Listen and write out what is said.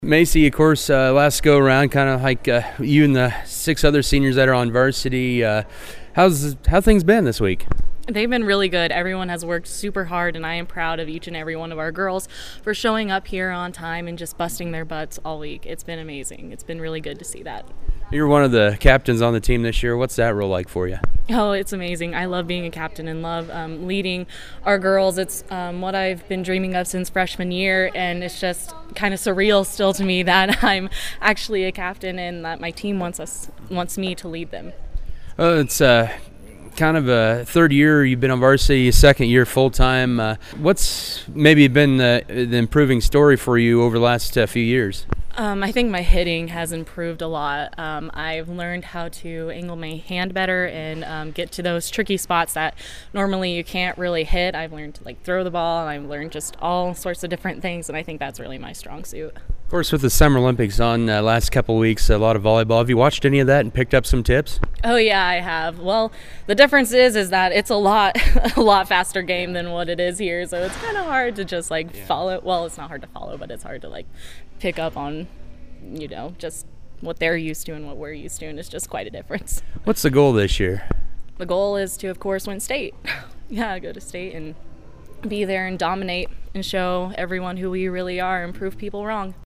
Macy, of course, last go around, kind of like you and the 6 other seniors that are on varsity. How things been this week? They've been really good. Everyone has worked super hard, and I am proud of each and every one of our girls for showing up here on time and just busting their butts all week. It's been amazing. It's been really good to see that. You're one of the captains on the team this year. What's that role like for you? Oh, it's amazing. I love being a captain and love leading our girls. It's what I've been dreaming of since freshman year, and it's just kind of surreal still to me that I'm actually a captain and that my team wants me to lead them. It's kind of a third year you've been on varsity, second year full-time. What's maybe been the improving story for you over the last few years? I think my hitting has improved a lot. I've learned how to angle my hand better and get to those tricky spots that normally you can't really hit. I've learned to throw the ball, and I've learned just all sorts of different things, and I think that's really my strong suit. Of course, with the Summer Olympics on last couple of weeks, a lot of volleyball. Have you watched any of that and picked up some tips? Oh yeah, I have. Well, the difference is that it's a lot faster game than what it is here, so it's kind of hard to just follow. Well, it's not hard to follow, but it's hard to pick up on, just what they're used to and what we're used to, and it's just quite a difference. What's the goal this year? The goal is to, of course, win state. Yeah, go to state and be there and dominate and show everyone who we really are and prove people wrong.